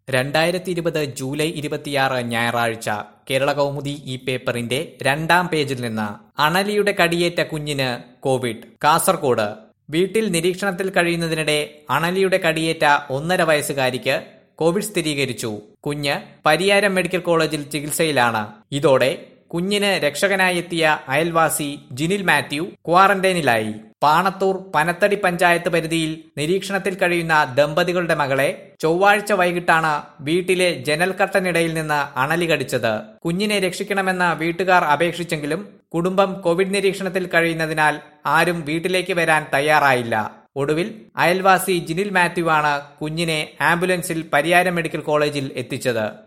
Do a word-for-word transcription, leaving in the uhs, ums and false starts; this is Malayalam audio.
രണ്ടായിരത്തി ഇരുപത് ജൂലൈ ഇരുപത്തിയാറ് ഞായറാഴ്ച കേരള കൗമുദി ഈ പേപ്പറിന്റെ രണ്ടാം പേജിൽ നിന്ന് അണലിയുടെ കടിയേറ്റ കുഞ്ഞിന് കോവിഡ്. കാസർകോട് വീട്ടിൽ നിരീക്ഷണത്തിൽ കഴിയുന്നതിനിടെ അണലിയുടെ കടിയേറ്റ ഒന്നര വയസ്സുകാരിക്ക് കോവിഡ് സ്ഥിരീകരിച്ചു. കുഞ്ഞ് പരിയാരം മെഡിക്കൽ കോളേജിൽ ചികിത്സയിലാണ്. ഇതോടെ കുഞ്ഞിന് രക്ഷകനായി എത്തിയ അയൽവാസി ജിനിൽ മാത്യു ക്വാറന്റൈനിലായി. പാണത്തൂർ പനത്തടി പഞ്ചായത്ത് പരിധിയിൽ നിരീക്ഷണത്തിൽ കഴിയുന്ന ദമ്പതികളുടെ മകളെ ചൊവ്വാഴ്ച വൈകിട്ടാണ് വീട്ടിലെ ജനൽ കർട്ടനിടയിൽ നിന്ന് അണലി കടിച്ചത്. കുഞ്ഞിനെ രക്ഷിക്കണമെന്ന് വീട്ടുകാർ അപേക്ഷിച്ചെങ്കിലും കുടുംബം കോവിഡ് നിരീക്ഷണത്തിൽ കഴിയുന്നതിനാൽ ആരും വീട്ടിലേക്ക് വരാൻ തയ്യാറായില്ല. ഒടുവിൽ അയൽവാസി ജിനിൽ മാത്യു ആണ് കുഞ്ഞിനെ ആംബുലൻസിൽ പരിയാരം മെഡിക്കൽ കോളേജിൽ എത്തിച്ചത്.